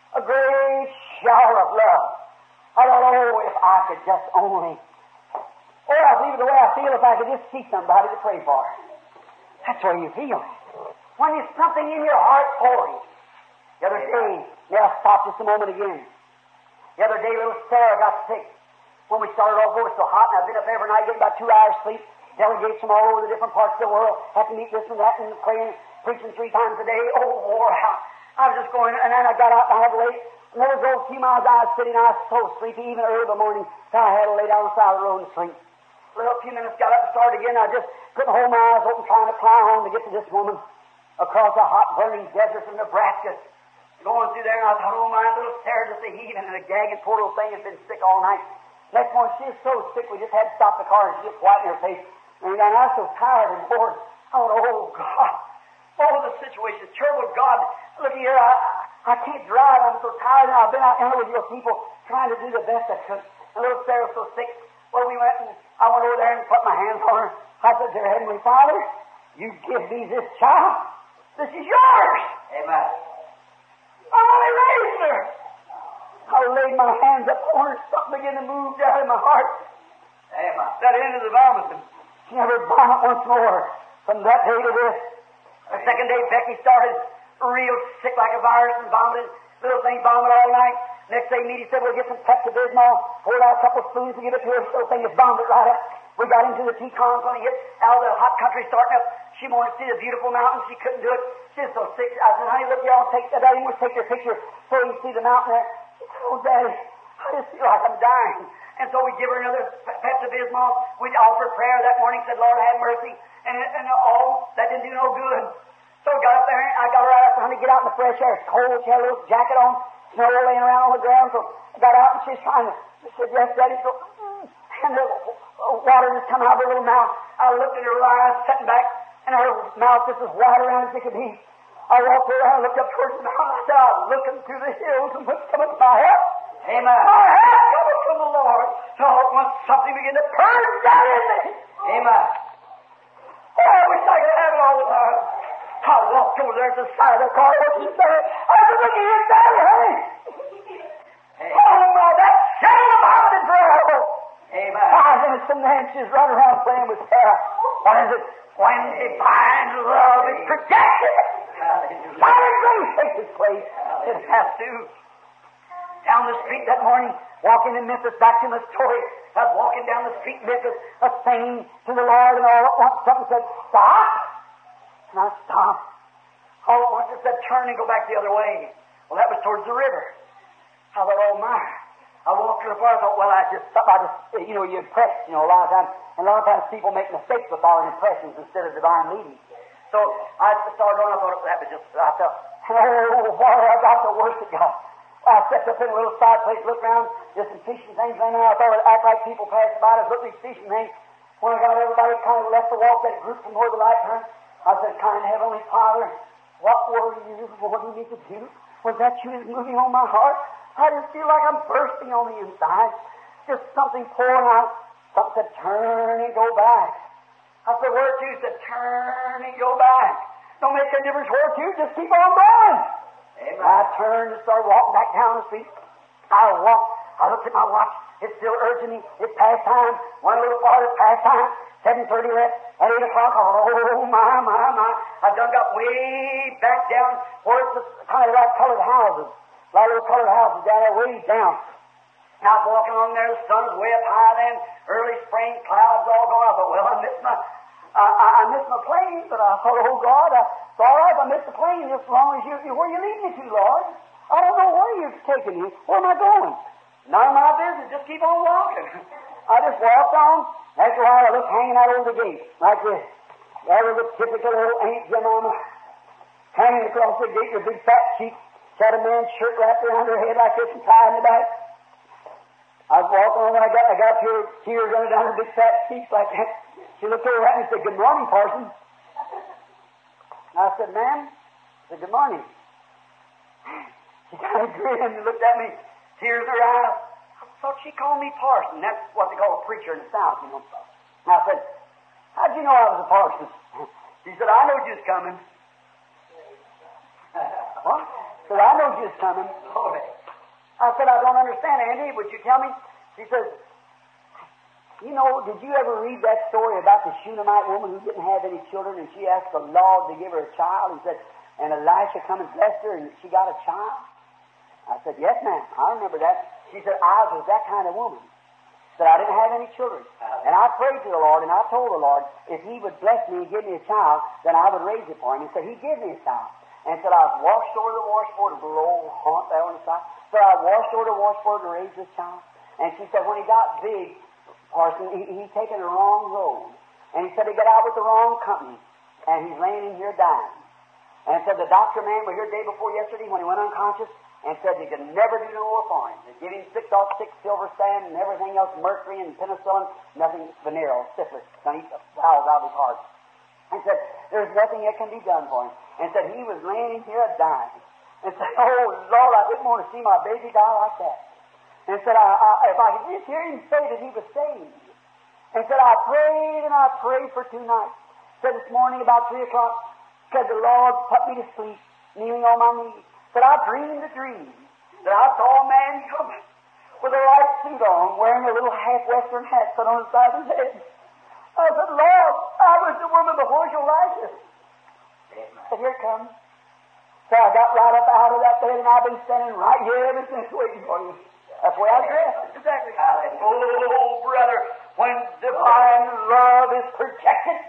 a great shower of love. I thought, oh, if I could just only, oh, I'll leave it the way I feel if I could just see somebody to pray for. That's where you feel it. When there's something in your heart for Him. The other day, may I stop just a moment again? The other day, little Sarah got sick. When we started off, it was so hot, and I've been up every night getting about two hours sleep. Delegates from all over the different parts of the world have to meet this and that and praying, preaching three times a day. Oh, wore out. I was just going, and then I got out and I had to lay. And there was those few miles I was sitting, I was so sleepy, even early in the morning, so I had to lay down on the side of the road and sleep. A little few minutes, got up and started again. I just couldn't hold my eyes open, trying to plow home to get to this woman across a hot, burning desert from Nebraska. Going through there, and I thought, oh, my little Sarah, just a heaving and a gagging, poor little thing has been sick all night. Next morning, she was so sick, we just had to stop the car, and she just white in her face. And I was so tired and bored. I thought, oh, God. Oh, the situation is terrible. God, look here, I, I can't drive. I'm so tired. And I've been out here with your people trying to do the best I could. And little Sarah was so sick. Well, we went and I went over there and put my hands on her. I said, dear Heavenly Father, you give me this child. This is yours. Amen. I only raised her. I laid my hands up on her. Something began to move down in my heart. Amen. That ended the vomiting. She never vomited once more from that day to this. The second day, Becky started real sick like a virus and vomited. Little thing vomited all night. Next day, Meady said, we'll get some Pepto-Bismol, poured out a couple of spoons and give it to her. Little thing just vomited right up. We got into the Tetons when he hit out of the hot country starting up. She wanted to see the beautiful mountains. She couldn't do it. She was so sick. I said, honey, look, y'all take that. Daddy, we'll take your picture so you can see the mountain there. She said, oh, Daddy, I just feel like I'm dying. And so we give her another Pepto-Bismol. We offered prayer that morning, said, Lord, have mercy. And, and oh, that didn't do no good. So we got up there, and I got her out. I said, honey, get out in the fresh air. It's cold. She had a little jacket on, snow laying around on the ground. So I got out, and she's trying to, she said, yes, Daddy. So, and the water just come out of her little mouth. I looked at her little eyes, sitting back, and her mouth just as wide around as it could be. I walked around and looked up towards the mountain. I said, I'm looking through the hills, and what's coming to my help? Amen. My help coming from the Lord. So once something began to purge down in me. Amen. Oh, I wish I could have it all the time. I walked over there to the side of the car. What she said? I said, look at here, Daddy, honey. Hey. Oh, no, that shame about it forever. Amen. Five minutes from then, she's running around playing with Sarah. What is it? When divine love is projected, Hallelujah. God's grace takes its place. It has to. Down the street that morning, walking in Memphis, back to my story, I was walking down the street in Memphis, I was singing to the Lord, and all at once something said, stop! And I stopped. All at once it said, turn and go back the other way. Well, that was towards the river. I thought, oh my. I walked to the far, I thought, well, I just, I just, you know, you impress, you know, a lot of times, and a lot of times people make mistakes with following impressions instead of divine leading. So I started on, I thought that was just, I felt, oh, boy, I got the worst it got. I stepped up in a little side place, looked around, just some fishing things in there. I thought it would act like people passed by. I was looking at these fishing things. When I got everybody kind of left the walk, that group from where the light turned, I said, kind Heavenly Father, what were you wanting me to do? Was that you was moving on my heart? I just feel like I'm bursting on the inside. Just something pouring out. Something said, turn and go back. I said, where to? Said, turn and go back. Don't make a difference where to, just keep on going. Amen. I turned and started walking back down the street. I walked. I looked at my watch. It's still urging me. It's past time. One little farther, past time. seven thirty left. At eight o'clock, oh, my, my, my. I done got way back down where it's kind of like colored houses. A lot of little colored houses down there, way down. And I was walking along there. The sun was way up high then. Early spring, clouds all going. I thought, well, I missed my... I, I, I missed my plane, but I thought, oh, God, I, it's all right if I missed the plane just as long as you, you, where you lead me to, Lord. I don't know where you're taking me. Where am I going? None of my business. Just keep on walking. I just walked on. After a while, I looked hanging out over the gate, like this. There was a typical little Aunt Jemima hanging across the gate with big fat cheeks. She had a man's shirt wrapped around her head like this and tied in the back. I was walking on when I got, I got to her, tears running down her big fat cheeks like that. She looked over at me and said, good morning, Parson. And I said, ma'am, I said, good morning. She kind of grinned and looked at me, tears in her eyes. I thought she called me Parson. That's what they call a preacher in the South, you know. And I said, how'd you know I was a parson? She said, I knew you was coming. What? said, I know you was coming. Glory. I said, I don't understand, Andy. Would you tell me? She says, you know, did you ever read that story about the Shunammite woman who didn't have any children, and she asked the Lord to give her a child? He said, and Elisha come and blessed her, and she got a child? I said, yes, ma'am. I remember that. She said, I was that kind of woman. Said, I didn't have any children. And I prayed to the Lord, and I told the Lord, if He would bless me and give me a child, then I would raise it for Him. And said, He gave me a child. And said, I was washed over the washboard, a little old haunt there on the side. So I washed over the washboard to raise this child. And she said, when he got big, Parson, he, he's taken the wrong road. And he said he got out with the wrong company. And he's laying in here dying. And said the doctor man was here the day before yesterday when he went unconscious, and said they could never do no more for him. They give him six off six silver sand and everything else, mercury and penicillin, nothing, venereal, syphilis, going to eat the bowels out of his heart. And said, there's nothing that can be done for him. And said he was laying here dying. And said, oh, Lord, I didn't want to see my baby die like that. And said, I, I, if I could just hear him say that he was saved. And said, I prayed and I prayed for two nights. Said this morning about three o'clock, said the Lord put me to sleep, kneeling on my knees. Said, I dreamed a dream that I saw a man come with a white suit on, wearing a little half-western hat put on the side of his head. I said, Lord, I was the woman before your righteous. But here it comes. So I got right up out of that bed, and I've been standing right here ever since waiting for you. That's the way I dressed. Exactly. Oh, brother, when divine love is projected,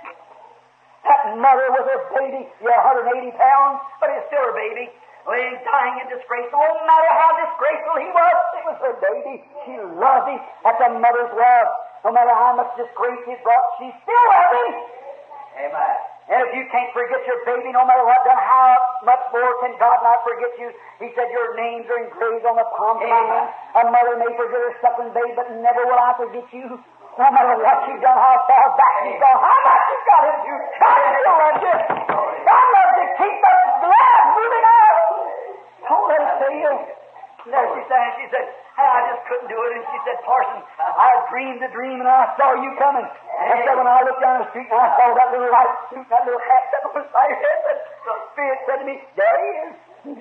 that mother with her baby, you're one hundred eighty pounds, but it's still her baby, laying dying in disgrace. No matter how disgraceful he was, it was her baby. She loved him. That's a mother's love. No matter how much disgrace he brought, she still loved him. Amen. And if you can't forget your baby, no matter what done, how much more can God not forget you? He said, your names are engraved on the palms of my hand. A mother may forget her suckling babe, but never will I forget you. No matter what you've done, how far back you've gone, how much you've got into, God still loves you. God loves you. Keep the blood moving on. Don't let it fail. There she said, she said, hey, I just couldn't do it. And she said, Parson, I dreamed a dream and I saw you coming. And said, when I looked down the street and I saw that little white suit, that little hat that was on your head, the Spirit said to me, there he is.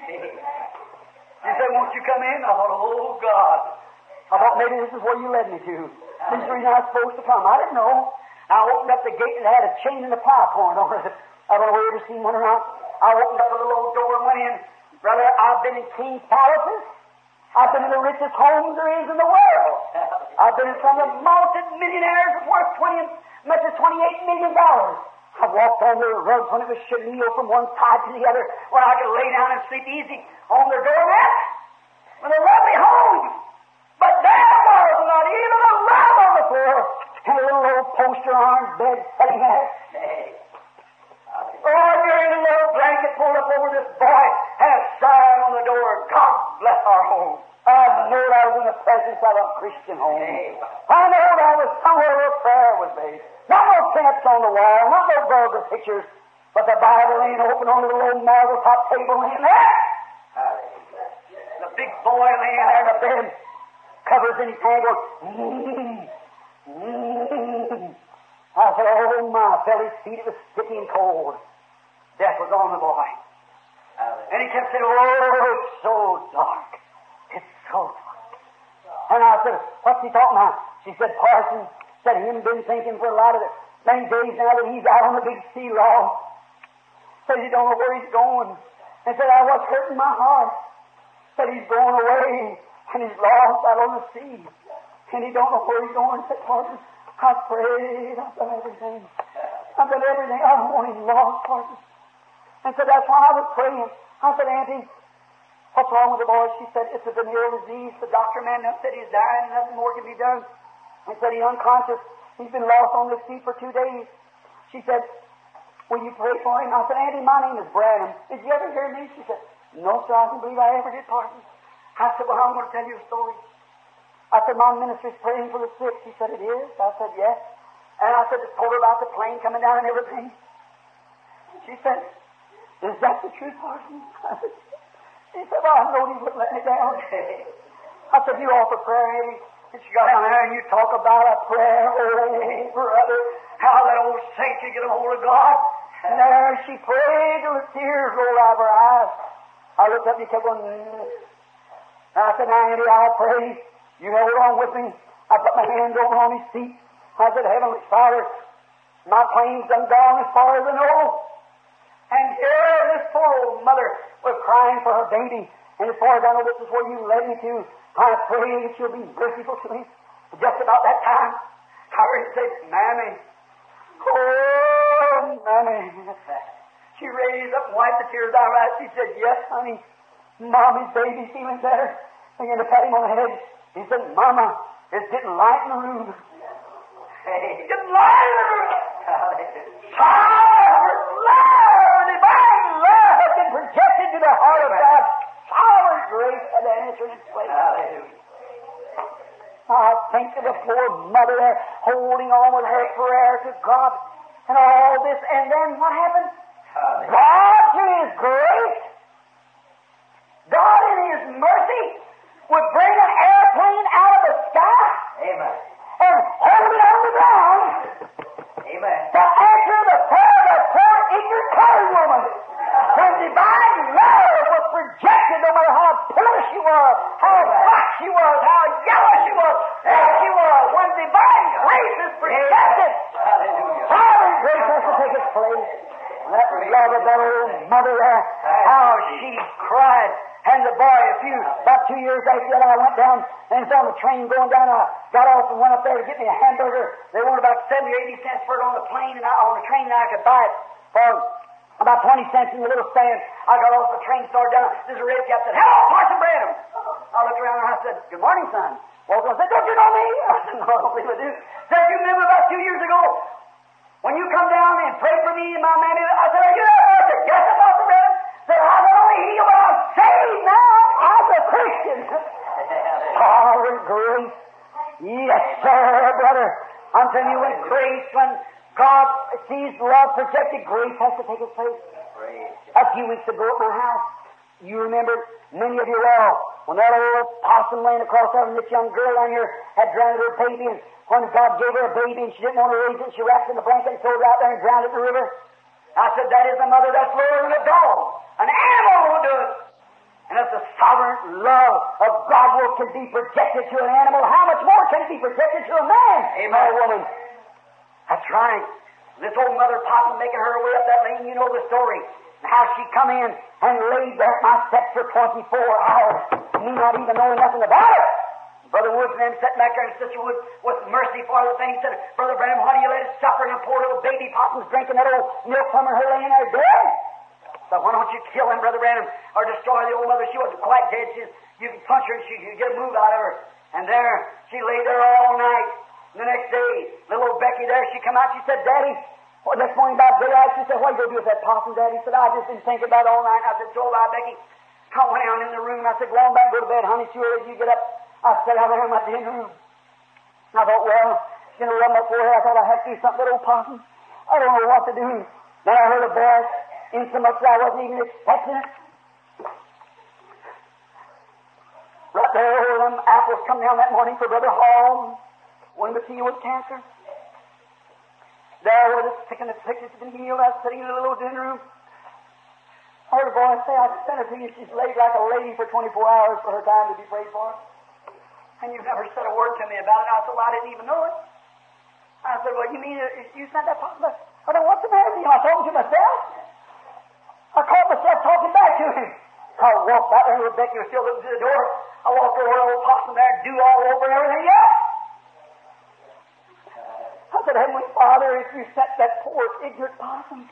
She said, won't you come in? I thought, oh, God. I thought maybe this is where you led me to. This is the reason I was supposed to come. I didn't know. I opened up the gate and it had a chain and a plow point on it. I don't know if you ever seen one around. I opened up a little old door and went in. Brother, I've been in king's palaces. I've been in the richest homes there is in the world. I've been in some of the multi-millionaires worth twenty, much as twenty-eight million dollars. I walked on the rugs when it was chenille from one side to the other, where I could lay down and sleep easy on their doormat. With a lovely home. But there was not even a rug on the floor, and a little old poster iron bed sitting there. Oh, you're in a little blanket pulled up over this boy and a sign on the door, God bless our home. I knew I was in the presence of a Christian home. I knew I was somewhere where prayer was made. Not no pin-ups on the wall, not no vulgar pictures, but the Bible laying open on the little marble top table laying there. The big boy laying there in the bed, covers in his hand, goes, mm, mm. I said, oh my, I felt his feet, it was sticky and cold. Death was on the boy. And he kept saying, oh, it's so dark. It's so dark. And I said, what's he talking about? She said, Parson, said him been thinking for a lot of the many days now that he's out on the big sea law. Said he don't know where he's going. And said, I was hurting my heart. Said he's going away and he's lost out on the sea. And he don't know where he's going. Said, Parson, I prayed, I've done everything. I've done everything. I don't want him lost, Parson. And so that's why I was praying. I said, Auntie, what's wrong with the boy? She said, it's a venereal disease. The doctor man said he's dying and nothing more can be done. He said he's unconscious. He's been lost on the sea for two days. She said, will you pray for him? I said, Auntie, my name is Branham. Did you ever hear me? She said, no, sir, I don't believe I ever did, Parson. I said, well, I'm going to tell you a story. I said, my minister's praying for the sick. She said, it is? I said, yes. And I said, just told her about the plane coming down and everything. She said, is that the truth, Parson? I said, she said, well, I know he wouldn't let me down. I said, you offer prayer, Eddie? And she got down there and you talk about a prayer. Oh, brother, how that old saint can get a hold of God. And there she prayed till the tears rolled out of her eyes. I looked up and he kept going, mm. I said, now, Andy, I'll pray. You hold on with me. I put my hand over on his seat. I said, Heavenly Father, my plane's done gone as far as I know. And here this poor old mother was crying for her baby. And as far as I know, this is where you led me to. I pray that you'll be merciful to me. Just about that time, I heard her say, Mammy. Oh, Mammy. She raised up and wiped the tears out of her eyes. She said, yes, honey. Mommy's baby's feeling better. Began to pat him on the head. He said, Mama, it's getting light in the room. Hey, it's getting light in the room. Sovereign love, divine love has been projected to the heart of God. Sovereign grace had to answer in its place. I think of the poor mother there holding on with her prayer to God and all this. And then what happened? God, to His grace, God in His mercy, would bring an airplane out of the sky. Amen. And hold it on the ground. Amen. To answer the prayer of a poor ignorant colored woman. When divine love was projected, no matter how poor she was, how black she was, how yellow she was, what she was, when divine grace is projected, sovereign grace has to take its place. And that love of that old mother there, how she cried. And the boy, a few, about two years after that, I went down and was on the train going down. I got off and went up there to get me a hamburger. They wanted about seventy or eighty cents for it on the plane and I, on the train, and I could buy it for about twenty cents in the little stand. I got off the train, started down. There's a red cap said, hello, Parson Branham. I looked around and I said, good morning, son. Walked on and said, don't you know me? I said, no, I don't believe I do. Said, you remember about two years ago when you come down and prayed for me and my mammy? I said, are you there? I said, yes, Parson Branham. Said, I not only healed, but I'm saved now. I'm a Christian. Sovereign grace. Yes, sir, brother. I'm telling you, when grace, when God sees love projected, grace has to take its place. A few weeks ago at my house, you remember, many of you well, when that old possum laying across there and this young girl down here had drowned her baby, and when God gave her a baby and she didn't want to raise it, she wrapped it in a blanket and threw it out there and drowned it in the river. I said, that is a mother that's lower than a dog. An animal will do it. And if the sovereign love of God will can be projected to an animal, how much more can it be projected to a man? Amen. Or a woman. That's right. This old mother possum making her way up that lane, you know the story. And how she come in and laid there at my steps for twenty-four hours. Me not even knowing nothing about it. Brother Woods and them sat back there, and Sister Woods, with mercy for the thing, said, Brother Branham, why do you let it suffer? And a poor little baby possum's drinking that old milk from her, her laying there dead. So why don't you kill him, Brother Branham, or destroy the old mother? She wasn't quite dead. She, you could punch her and she could get a move out of her. And there, she lay there all night. And the next day, little old Becky there, she come out, she said, Daddy, well, next morning about daylight, she said, what are you going to do with that possum, Daddy? He said, I just been thinking about it all night. And I said, so have I, Becky. I went down in the room. I said, go on back, go to bed, honey. Sure as you get up. I sat out there in my dinner room. I thought, well, she's going to rub my forehead. I thought I had to do something with that old possum. I don't know what to do. Then I heard a voice, insomuch that I wasn't even expecting it. Right there, all them apples come down that morning for Brother Hall. One to see with cancer. There where the sick and the sick has been healed. I was sitting in the little dinner room. I heard a voice say, I sent her to you. She's laid like a lady for twenty-four hours for her time to be prayed for. And you've never said a word to me about it. I said, well, I didn't even know it. I said, well, you mean uh, you sent that possible? I said, what's the matter with you? Am I talking to myself? I caught myself talking back to him. I walked out there, Rebecca was still looking through the door. I walked over to old possum there, dew all over and everything else. I said, Heavenly Father, if you sent that poor ignorant possum,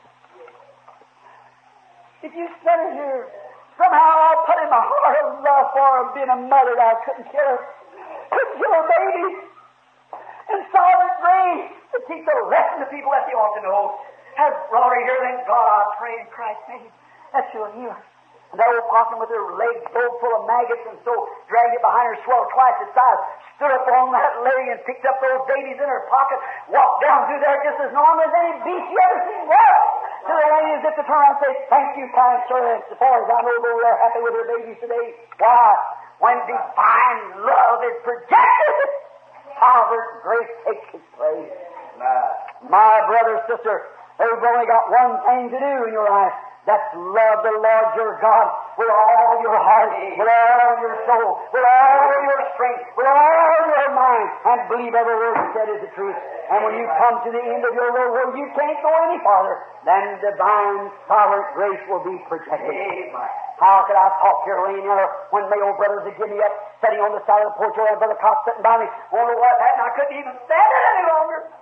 if you sent her here, somehow I'll put in my heart of love for her, being a mother that I couldn't kill her. Couldn't kill her baby. And sovereign grace to teach the rest of the people that they ought to know. Have brought her here, then God, I pray in Christ's name that she'll heal her. And that old possum with her legs bowed full of maggots and so dragged it behind her, swelled twice its size, stood up on that lady and picked up those babies in her pocket, walked down through there just as normal as any beast you ever seen walk. To the lady as if to turn around and say, thank you, kind sir, and as far as I know, they're happy with their babies today. Why? When divine love is projected, sovereign grace takes its place. My brother, sister, there's only got one thing to do in your life. That's love the Lord your God with all your heart, with all your soul, with all your strength, with all your mind, and believe every word He said is the truth. And when you come to the end of your road where you can't go any farther, then divine sovereign grace will be protected. Amen. How could I talk here, laying there, when my old brothers would give me up, sitting on the side of the porch, and Brother Cox sitting by me? Oh, what happened? I couldn't even stand it any longer.